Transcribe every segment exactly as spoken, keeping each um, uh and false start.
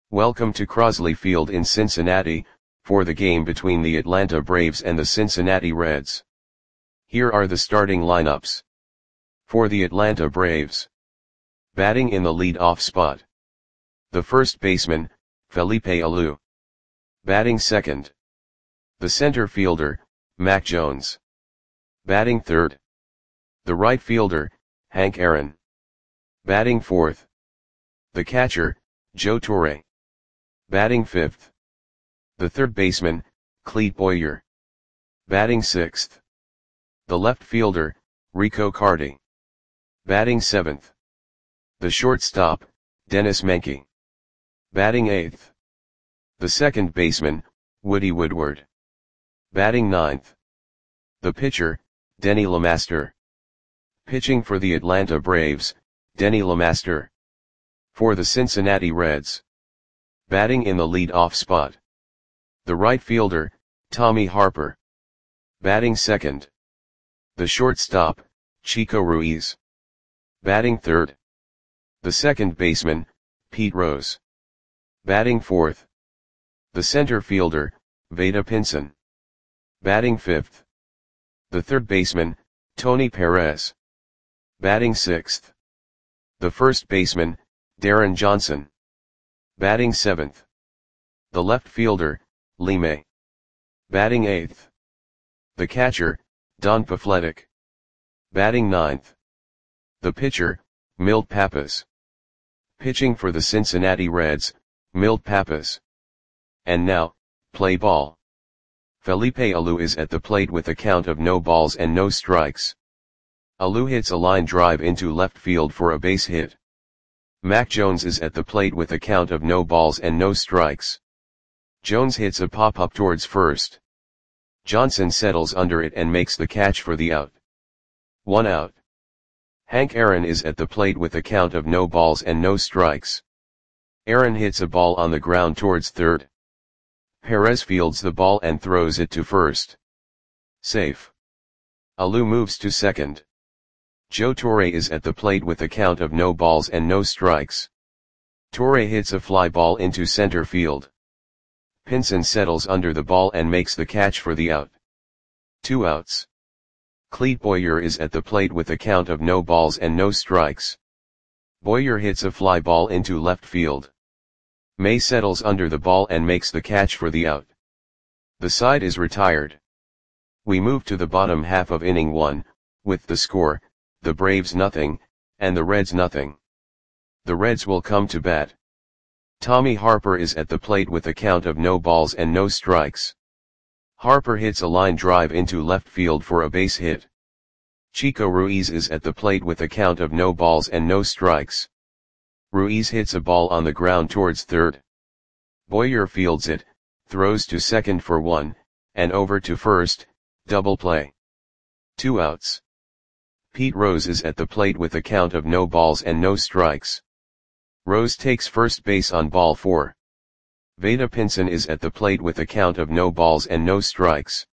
Welcome to Crosley Field in Cincinnati, for the game between the Atlanta Braves and the Cincinnati Reds. Here are the starting lineups. For the Atlanta Braves. Batting in the lead-off spot. The first baseman, Felipe Alou. Batting second. The center fielder, Mac Jones. Batting third. The right fielder, Hank Aaron. Batting fourth. The catcher, Joe Torre. Batting fifth. The third baseman, Clete Boyer. Batting sixth. The left fielder, Rico Carty. Batting seventh. The shortstop, Dennis Menke. Batting eighth. The second baseman, Woody Woodward. Batting ninth. The pitcher, Denny LeMaster. Pitching for the Atlanta Braves, Denny LeMaster. For the Cincinnati Reds. Batting in the lead-off spot. The right fielder, Tommy Harper. Batting second. The shortstop, Chico Ruiz. Batting third. The second baseman, Pete Rose. Batting fourth. The center fielder, Vada Pinson. Batting fifth. The third baseman, Tony Perez. Batting sixth. The first baseman, Darren Johnson. Batting seventh. The left fielder, Lee May. Batting eighth. The catcher, Don Pafletic. Batting ninth. The pitcher, Milt Pappas. Pitching for the Cincinnati Reds, Milt Pappas. And now, play ball. Felipe Alou is at the plate with a count of no balls and no strikes. Alou hits a line drive into left field for a base hit. Mac Jones is at the plate with a count of no balls and no strikes. Jones hits a pop-up towards first. Johnson settles under it and makes the catch for the out. One out. Hank Aaron is at the plate with a count of no balls and no strikes. Aaron hits a ball on the ground towards third. Perez fields the ball and throws it to first. Safe. Alou moves to second. Joe Torre is at the plate with a count of no balls and no strikes. Torre hits a fly ball into center field. Pinson settles under the ball and makes the catch for the out. Two outs. Clete Boyer is at the plate with a count of no balls and no strikes. Boyer hits a fly ball into left field. May settles under the ball and makes the catch for the out. The side is retired. We move to the bottom half of inning one, with the score, the Braves nothing, and the Reds nothing. The Reds will come to bat. Tommy Harper is at the plate with a count of no balls and no strikes. Harper hits a line drive into left field for a base hit. Chico Ruiz is at the plate with a count of no balls and no strikes. Ruiz hits a ball on the ground towards third. Boyer fields it, throws to second for one, and over to first, double play. Two outs. Pete Rose is at the plate with a count of no balls and no strikes. Rose takes first base on ball four. Vada Pinson is at the plate with a count of no balls and no strikes.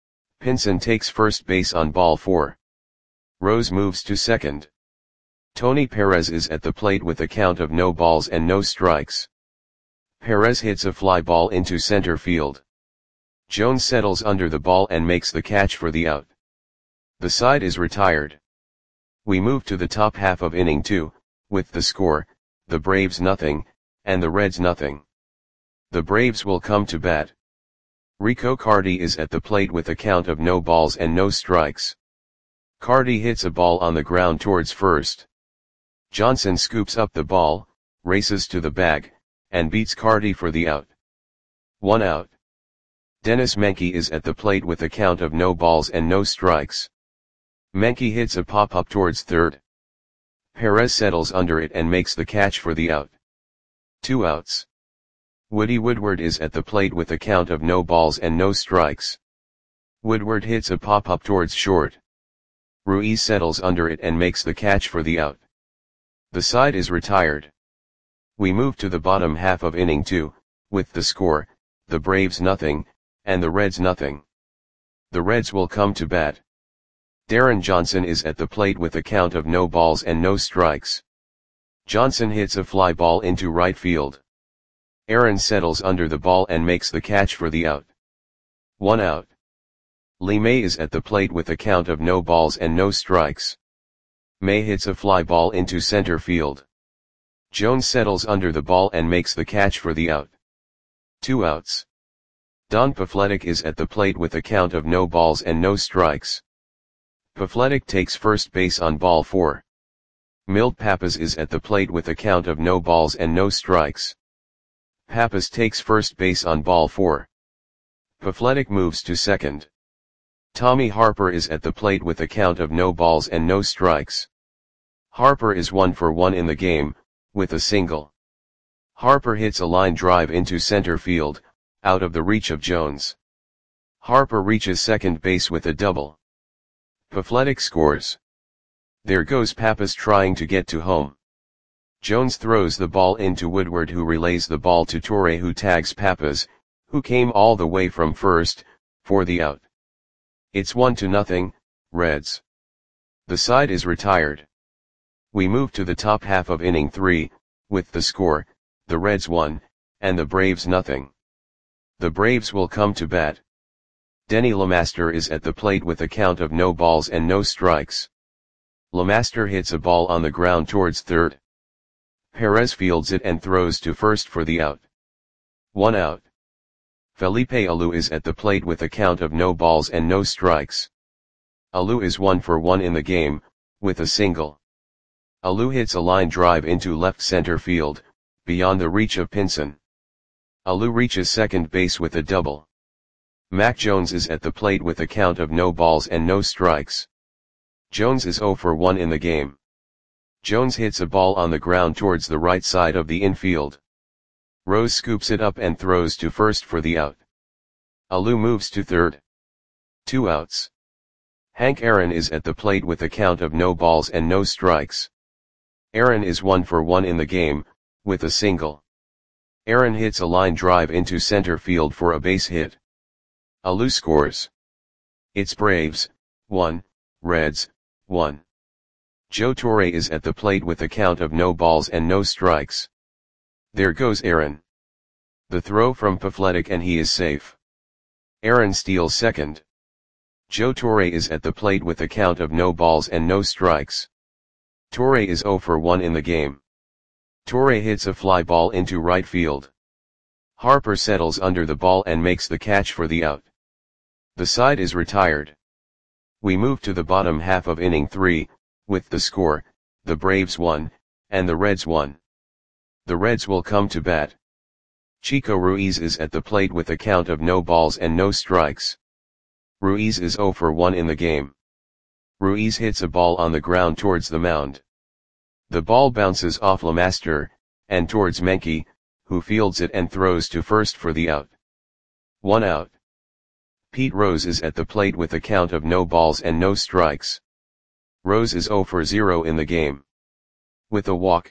Pinson takes first base on ball four. Rose moves to second. Tony Perez is at the plate with a count of no balls and no strikes. Perez hits a fly ball into center field. Jones settles under the ball and makes the catch for the out. The side is retired. We move to the top half of inning two, with the score, the Braves nothing, and the Reds nothing. The Braves will come to bat. Rico Carty is at the plate with a count of no balls and no strikes. Carty hits a ball on the ground towards first. Johnson scoops up the ball, races to the bag, and beats Carty for the out. One out. Dennis Menke is at the plate with a count of no balls and no strikes. Menke hits a pop-up towards third. Perez settles under it and makes the catch for the out. Two outs. Woody Woodward is at the plate with a count of no balls and no strikes. Woodward hits a pop-up towards short. Ruiz settles under it and makes the catch for the out. The side is retired. We move to the bottom half of inning two, with the score, the Braves nothing, and the Reds nothing. The Reds will come to bat. Darren Johnson is at the plate with a count of no balls and no strikes. Johnson hits a fly ball into right field. Aaron settles under the ball and makes the catch for the out. One out. Lee May is at the plate with a count of no balls and no strikes. May hits a fly ball into center field. Jones settles under the ball and makes the catch for the out. Two outs. Don Pafletic is at the plate with a count of no balls and no strikes. Pafletic takes first base on ball four. Milt Pappas is at the plate with a count of no balls and no strikes. Pappas takes first base on ball four. Pafletic moves to second. Tommy Harper is at the plate with a count of no balls and no strikes. Harper is one for one in the game, with a single. Harper hits a line drive into center field, out of the reach of Jones. Harper reaches second base with a double. Pafletic scores. There goes Pappas trying to get to home. Jones throws the ball into Woodward, who relays the ball to Torre, who tags Pappas, who came all the way from first, for the out. It's one to nothing, Reds. The side is retired. We move to the top half of inning three, with the score, the Reds one, and the Braves nothing. The Braves will come to bat. Denny LeMaster is at the plate with a count of no balls and no strikes. LeMaster hits a ball on the ground towards third. Perez fields it and throws to first for the out. One out. Felipe Alou is at the plate with a count of no balls and no strikes. Alou is one for one in the game, with a single. Alou hits a line drive into left center field, beyond the reach of Pinson. Alou reaches second base with a double. Mac Jones is at the plate with a count of no balls and no strikes. Jones is zero for one in the game. Jones hits a ball on the ground towards the right side of the infield. Rose scoops it up and throws to first for the out. Alou moves to third. Two outs. Hank Aaron is at the plate with a count of no balls and no strikes. Aaron is one for one in the game, with a single. Aaron hits a line drive into center field for a base hit. Alou scores. It's Braves, one, Reds, one. Joe Torre is at the plate with a count of no balls and no strikes. There goes Aaron. The throw from Pafletic and he is safe. Aaron steals second. Joe Torre is at the plate with a count of no balls and no strikes. Torre is zero for one in the game. Torre hits a fly ball into right field. Harper settles under the ball and makes the catch for the out. The side is retired. We move to the bottom half of inning three, with the score, the Braves one, and the Reds one. The Reds will come to bat. Chico Ruiz is at the plate with a count of no balls and no strikes. Ruiz is zero for one in the game. Ruiz hits a ball on the ground towards the mound. The ball bounces off LeMaster, and towards Menke, who fields it and throws to first for the out. One out. Pete Rose is at the plate with a count of no balls and no strikes. Rose is zero for zero in the game. With a walk.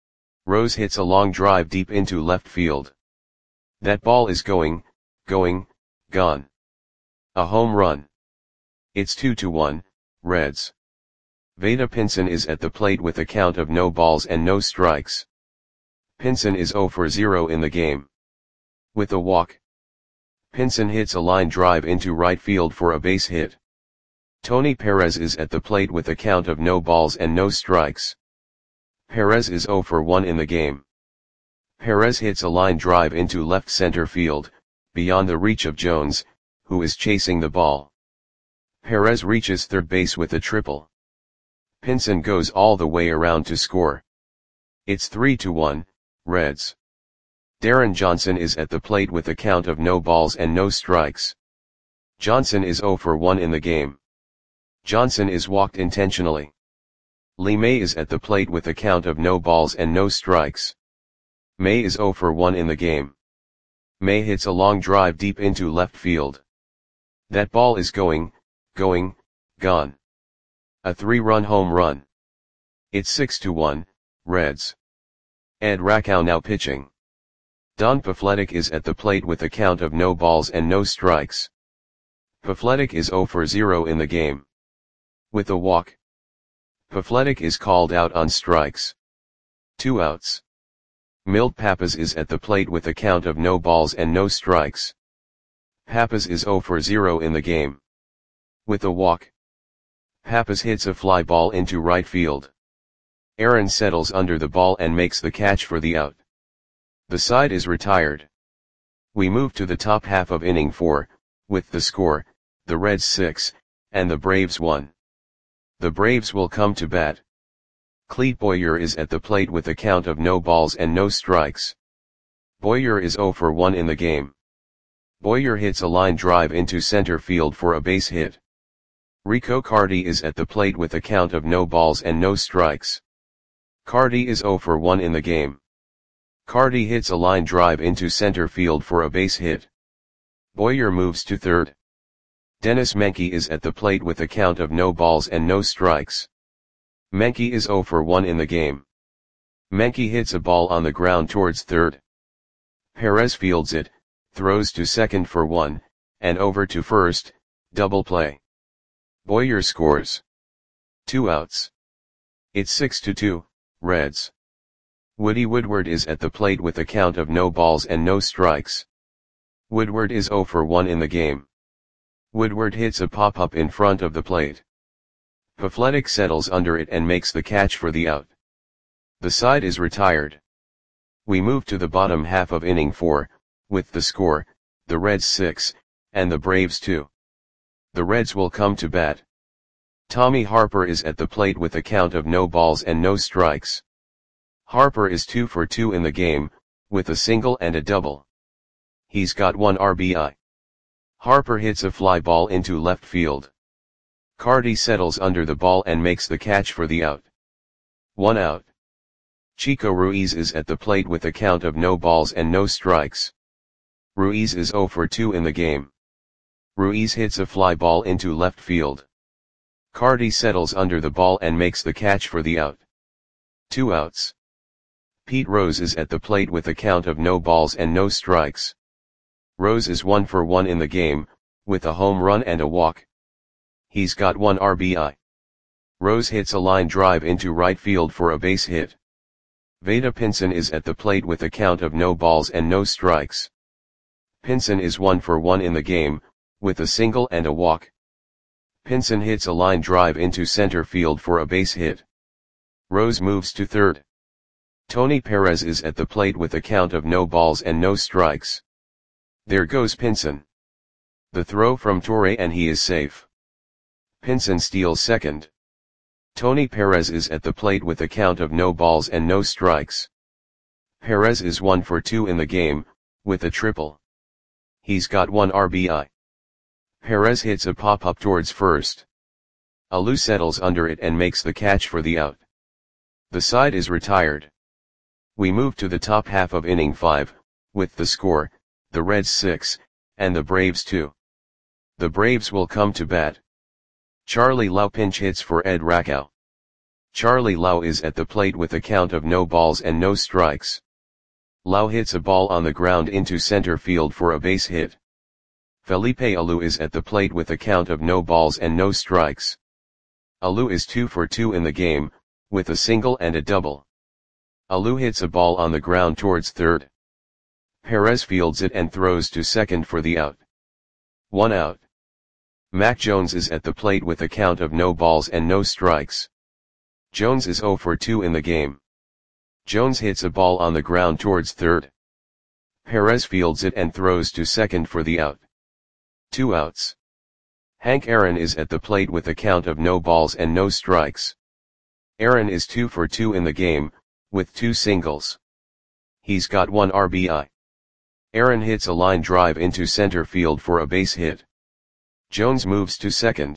Rose hits a long drive deep into left field. That ball is going, going, gone. A home run. It's two to one, Reds. Vada Pinson is at the plate with a count of no balls and no strikes. Pinson is zero for zero in the game. With a walk. Pinson hits a line drive into right field for a base hit. Tony Perez is at the plate with a count of no balls and no strikes. Perez is zero for one in the game. Perez hits a line drive into left center field, beyond the reach of Jones, who is chasing the ball. Perez reaches third base with a triple. Pinson goes all the way around to score. It's three to one, Reds. Darren Johnson is at the plate with a count of no balls and no strikes. Johnson is zero for one in the game. Johnson is walked intentionally. Lee May is at the plate with a count of no balls and no strikes. May is zero for one in the game. May hits a long drive deep into left field. That ball is going, going, gone. A three-run home run. It's six to one, Reds. Ed Rakow now pitching. Don Pafletic is at the plate with a count of no balls and no strikes. Pafletic is zero for zero in the game. With a walk. Pafletic is called out on strikes. Two outs. Milt Pappas is at the plate with a count of no balls and no strikes. Pappas is zero for zero in the game. With a walk, Pappas hits a fly ball into right field. Aaron settles under the ball and makes the catch for the out. The side is retired. We move to the top half of inning four, with the score, the Reds six, and the Braves one. The Braves will come to bat. Clete Boyer is at the plate with a count of no balls and no strikes. Boyer is zero for one in the game. Boyer hits a line drive into center field for a base hit. Rico Carty is at the plate with a count of no balls and no strikes. Carty is zero for one in the game. Carty hits a line drive into center field for a base hit. Boyer moves to third. Dennis Menke is at the plate with a count of no balls and no strikes. Menke is zero for one in the game. Menke hits a ball on the ground towards third. Perez fields it, throws to second for one, and over to first, double play. Boyer scores. Two outs. It's six to two, Reds. Woody Woodward is at the plate with a count of no balls and no strikes. Woodward is zero for one in the game. Woodward hits a pop-up in front of the plate. Pafletic settles under it and makes the catch for the out. The side is retired. We move to the bottom half of inning four, with the score, the Reds six, and the Braves two. The Reds will come to bat. Tommy Harper is at the plate with a count of no balls and no strikes. Harper is two for two in the game, with a single and a double. He's got one R B I. Harper hits a fly ball into left field. Carty settles under the ball and makes the catch for the out. One out. Chico Ruiz is at the plate with a count of no balls and no strikes. Ruiz is zero for two in the game. Ruiz hits a fly ball into left field. Carty settles under the ball and makes the catch for the out. Two outs. Pete Rose is at the plate with a count of no balls and no strikes. Rose is one for one in the game, with a home run and a walk. He's got one R B I. Rose hits a line drive into right field for a base hit. Vada Pinson is at the plate with a count of no balls and no strikes. Pinson is one for one in the game, with a single and a walk. Pinson hits a line drive into center field for a base hit. Rose moves to third. Tony Perez is at the plate with a count of no balls and no strikes. There goes Pinson. The throw from Torre and he is safe. Pinson steals second. Tony Perez is at the plate with a count of no balls and no strikes. Perez is one for two in the game, with a triple. He's got one R B I. Perez hits a pop-up towards first. Alou settles under it and makes the catch for the out. The side is retired. We move to the top half of inning five, with the score, the Reds six, and the Braves two. The Braves will come to bat. Charlie Lau pinch hits for Ed Rakow. Charlie Lau is at the plate with a count of no balls and no strikes. Lau hits a ball on the ground into center field for a base hit. Felipe Alou is at the plate with a count of no balls and no strikes. Alou is two for two in the game, with a single and a double. Alou hits a ball on the ground towards third. Perez fields it and throws to second for the out. One out. Mac Jones is at the plate with a count of no balls and no strikes. Jones is zero for two in the game. Jones hits a ball on the ground towards third. Perez fields it and throws to second for the out. Two outs. Hank Aaron is at the plate with a count of no balls and no strikes. Aaron is two for two in the game, with two singles. He's got one R B I. Aaron hits a line drive into center field for a base hit. Jones moves to second.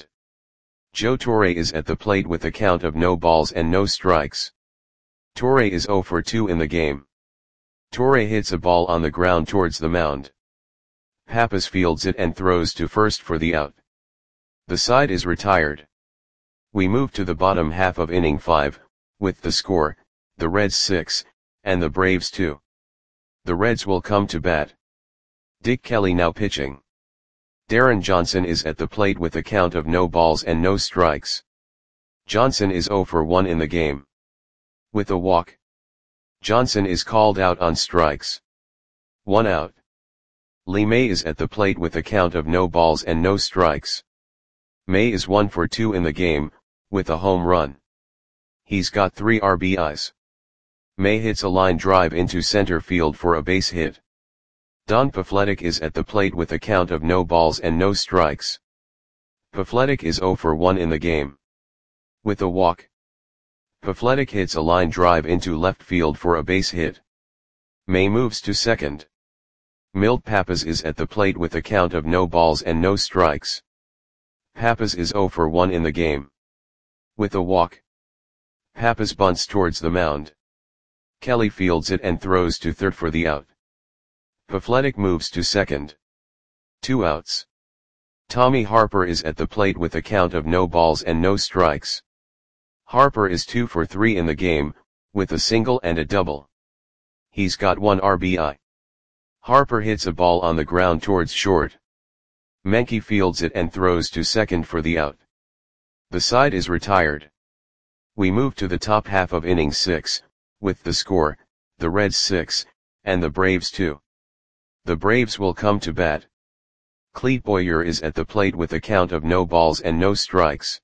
Joe Torre is at the plate with a count of no balls and no strikes. Torre is zero for two in the game. Torre hits a ball on the ground towards the mound. Pappas fields it and throws to first for the out. The side is retired. We move to the bottom half of inning five, with the score, the Reds six, and the Braves two. The Reds will come to bat. Dick Kelly now pitching. Darren Johnson is at the plate with a count of no balls and no strikes. Johnson is zero for one in the game. With a walk. Johnson is called out on strikes. One out. Lee May is at the plate with a count of no balls and no strikes. May is one for two in the game, with a home run. He's got three R B Is. May hits a line drive into center field for a base hit. Don Pafletic is at the plate with a count of no balls and no strikes. Pafletic is zero for one in the game. With a walk. Pafletic hits a line drive into left field for a base hit. May moves to second. Milt Pappas is at the plate with a count of no balls and no strikes. Pappas is zero for one in the game. With a walk. Pappas bunts towards the mound. Kelly fields it and throws to third for the out. Pafletic moves to second. Two outs. Tommy Harper is at the plate with a count of no balls and no strikes. Harper is two for three in the game, with a single and a double. He's got one R B I. Harper hits a ball on the ground towards short. Menke fields it and throws to second for the out. The side is retired. We move to the top half of inning six, with the score, the Reds six, and the Braves two. The Braves will come to bat. Clete Boyer is at the plate with a count of no balls and no strikes.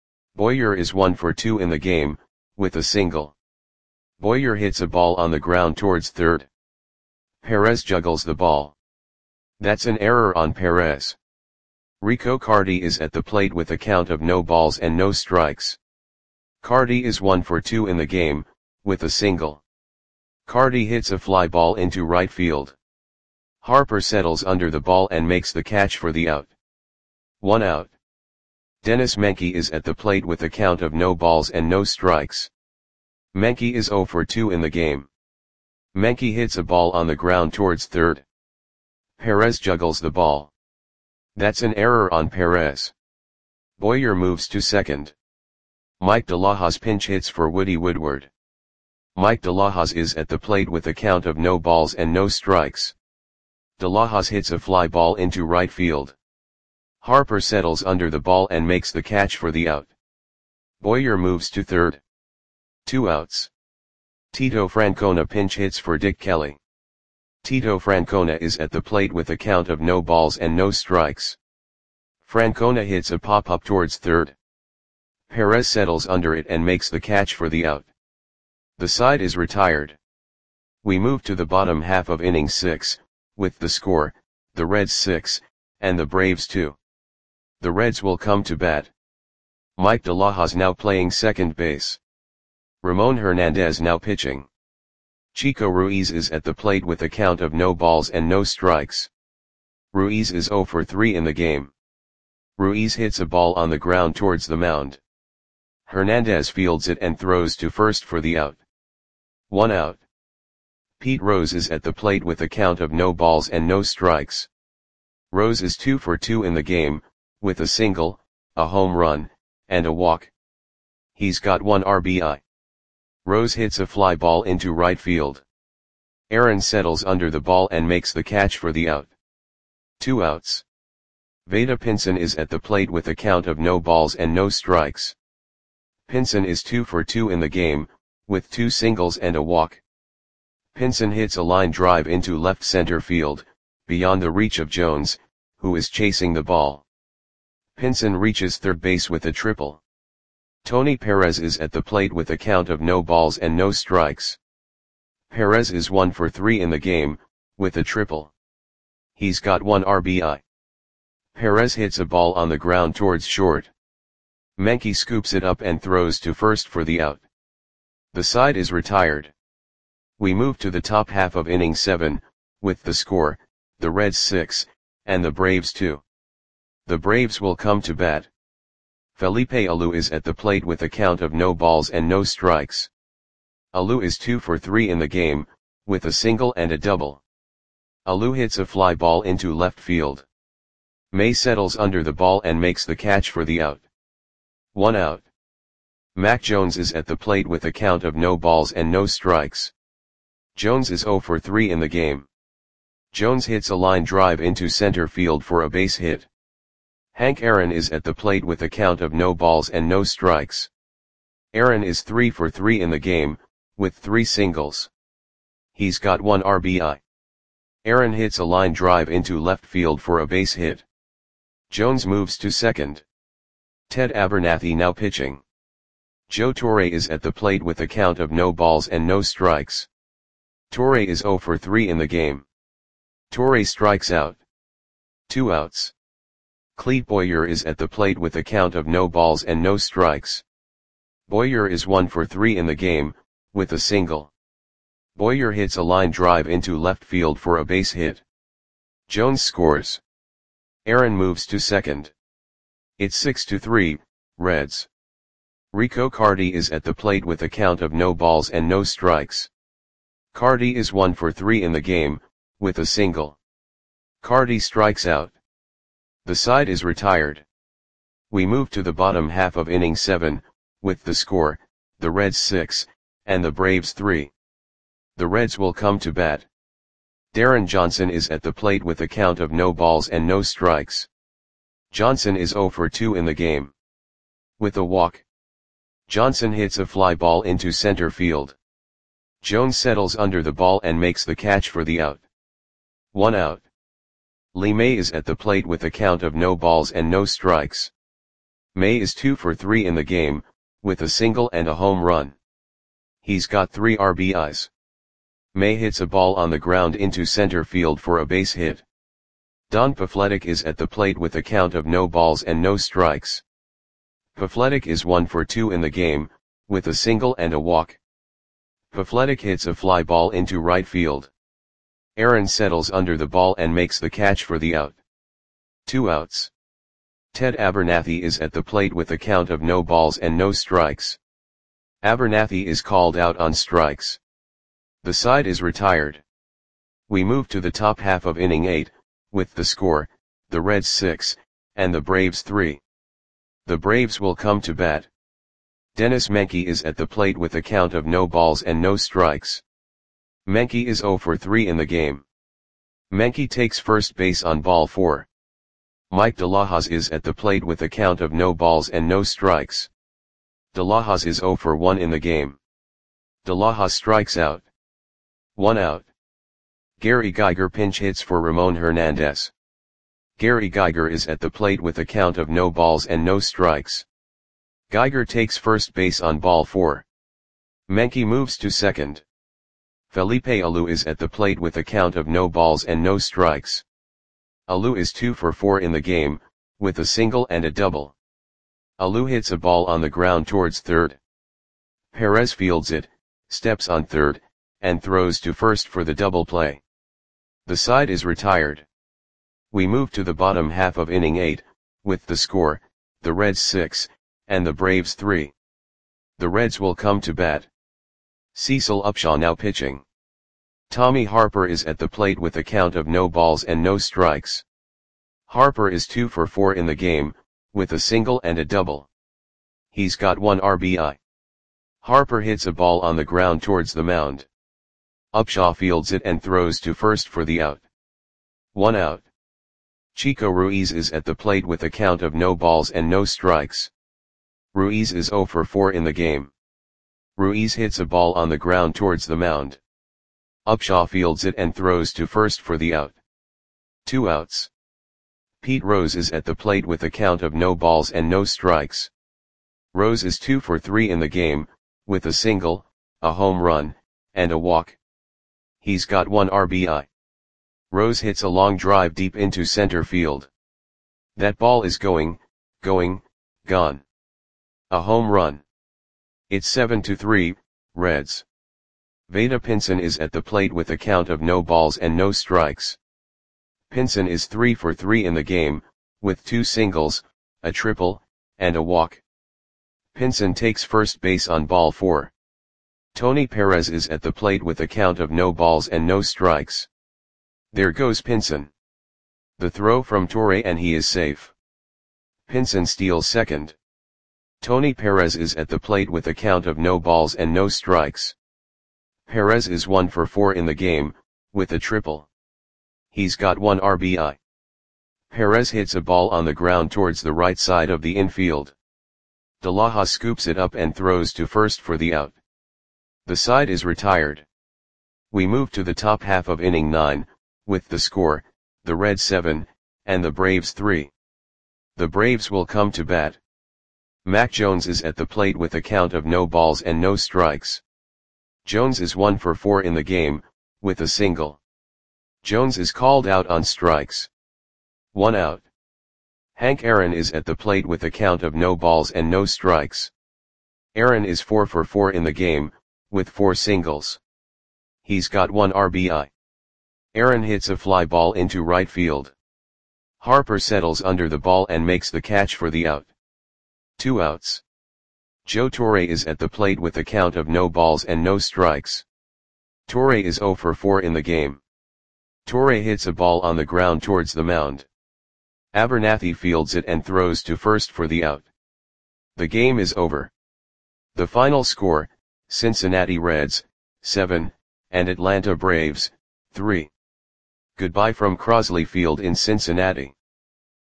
Boyer is one for two in the game, with a single. Boyer hits a ball on the ground towards third. Perez juggles the ball. That's an error on Perez. Rico Carty is at the plate with a count of no balls and no strikes. Carty is one for two in the game, with a single. Carty hits a fly ball into right field. Harper settles under the ball and makes the catch for the out. One out. Dennis Menke is at the plate with a count of no balls and no strikes. Menke is zero for two in the game. Menke hits a ball on the ground towards third. Perez juggles the ball. That's an error on Perez. Boyer moves to second. Mike DeLahoz pinch hits for Woody Woodward. Mike DeLahoz is at the plate with a count of no balls and no strikes. DeLahoz hits a fly ball into right field. Harper settles under the ball and makes the catch for the out. Boyer moves to third. Two outs. Tito Francona pinch hits for Dick Kelly. Tito Francona is at the plate with a count of no balls and no strikes. Francona hits a pop-up towards third. Perez settles under it and makes the catch for the out. The side is retired. We move to the bottom half of inning six, with the score, the Reds six, and the Braves two. The Reds will come to bat. Mike DeLahoz now playing second base. Ramon Hernandez now pitching. Chico Ruiz is at the plate with a count of no balls and no strikes. Ruiz is zero for three in the game. Ruiz hits a ball on the ground towards the mound. Hernandez fields it and throws to first for the out. One out. Pete Rose is at the plate with a count of no balls and no strikes. Rose is two for two in the game, with a single, a home run, and a walk. He's got one R B I. Rose hits a fly ball into right field. Aaron settles under the ball and makes the catch for the out. Two outs. Vada Pinson is at the plate with a count of no balls and no strikes. Pinson is two for two in the game, with two singles and a walk. Pinson hits a line drive into left center field, beyond the reach of Jones, who is chasing the ball. Pinson reaches third base with a triple. Tony Perez is at the plate with a count of no balls and no strikes. Perez is one for three in the game, with a triple. He's got one R B I. Perez hits a ball on the ground towards short. Menke scoops it up and throws to first for the out. The side is retired. We move to the top half of inning seven, with the score, the Reds six, and the Braves two. The Braves will come to bat. Felipe Alou is at the plate with a count of no balls and no strikes. Alou is two for three in the game, with a single and a double. Alou hits a fly ball into left field. May settles under the ball and makes the catch for the out. One out. Mac Jones is at the plate with a count of no balls and no strikes. Jones is zero for three in the game. Jones hits a line drive into center field for a base hit. Hank Aaron is at the plate with a count of no balls and no strikes. Aaron is three for three in the game, with three singles. He's got one R B I. Aaron hits a line drive into left field for a base hit. Jones moves to second. Ted Abernathy now pitching. Joe Torre is at the plate with a count of no balls and no strikes. Torre is zero for three in the game. Torre strikes out. Two outs. Clete Boyer is at the plate with a count of no balls and no strikes. Boyer is one for three in the game, with a single. Boyer hits a line drive into left field for a base hit. Jones scores. Aaron moves to second. It's six to three, Reds. Rico Carty is at the plate with a count of no balls and no strikes. Carty is one for three in the game, with a single. Carty strikes out. The side is retired. We move to the bottom half of inning seven, with the score, the Reds six, and the Braves three. The Reds will come to bat. Darren Johnson is at the plate with a count of no balls and no strikes. Johnson is zero for two in the game. With a walk. Johnson hits a fly ball into center field. Jones settles under the ball and makes the catch for the out. One out. Lee May is at the plate with a count of no balls and no strikes. May is two for three in the game, with a single and a home run. He's got three R B Is. May hits a ball on the ground into center field for a base hit. Don Pafletic is at the plate with a count of no balls and no strikes. Pafletic is one for two in the game, with a single and a walk. Pafletic hits a fly ball into right field. Aaron settles under the ball and makes the catch for the out. Two outs. Ted Abernathy is at the plate with a count of no balls and no strikes. Abernathy is called out on strikes. The side is retired. We move to the top half of inning eight, with the score, the Reds six, and the Braves three. The Braves will come to bat. Dennis Menke is at the plate with a count of no balls and no strikes. Menke is zero for three in the game. Menke takes first base on ball four. Mike DeLahoz is at the plate with a count of no balls and no strikes. DeLahoz is zero for one in the game. DeLahoz strikes out. One out. Gary Geiger pinch hits for Ramon Hernandez. Gary Geiger is at the plate with a count of no balls and no strikes. Geiger takes first base on ball four. Menke moves to second. Felipe Alou is at the plate with a count of no balls and no strikes. Alou is two for four in the game, with a single and a double. Alou hits a ball on the ground towards third. Perez fields it, steps on third, and throws to first for the double play. The side is retired. We move to the bottom half of inning eight, with the score, the Reds six, and the Braves three. The Reds will come to bat. Cecil Upshaw now pitching. Tommy Harper is at the plate with a count of no balls and no strikes. Harper is two for four in the game, with a single and a double. He's got one R B I. Harper hits a ball on the ground towards the mound. Upshaw fields it and throws to first for the out. One out. Chico Ruiz is at the plate with a count of no balls and no strikes. Ruiz is zero for four in the game. Ruiz hits a ball on the ground towards the mound. Upshaw fields it and throws to first for the out. Two outs. Pete Rose is at the plate with a count of no balls and no strikes. Rose is two for three in the game, with a single, a home run, and a walk. He's got one R B I. Rose hits a long drive deep into center field. That ball is going, going, gone. A home run. It's seven to three, Reds. Vada Pinson is at the plate with a count of no balls and no strikes. Pinson is three for three in the game, with two singles, a triple, and a walk. Pinson takes first base on ball four. Tony Perez is at the plate with a count of no balls and no strikes. There goes Pinson. The throw from Torre and he is safe. Pinson steals second. Tony Perez is at the plate with a count of no balls and no strikes. Perez is one for four in the game, with a triple. He's got one R B I. Perez hits a ball on the ground towards the right side of the infield. DeLahoz scoops it up and throws to first for the out. The side is retired. We move to the top half of inning nine, with the score, the Reds seven, and the Braves three. The Braves will come to bat. Mac Jones is at the plate with a count of no balls and no strikes. Jones is one for four in the game, with a single. Jones is called out on strikes. One out. Hank Aaron is at the plate with a count of no balls and no strikes. Aaron is four for four in the game, with four singles. He's got one R B I. Aaron hits a fly ball into right field. Harper settles under the ball and makes the catch for the out. Two outs. Joe Torre is at the plate with a count of no balls and no strikes. Torre is zero for four in the game. Torre hits a ball on the ground towards the mound. Abernathy fields it and throws to first for the out. The game is over. The final score, Cincinnati Reds, seven, and Atlanta Braves, three. Goodbye from Crosley Field in Cincinnati.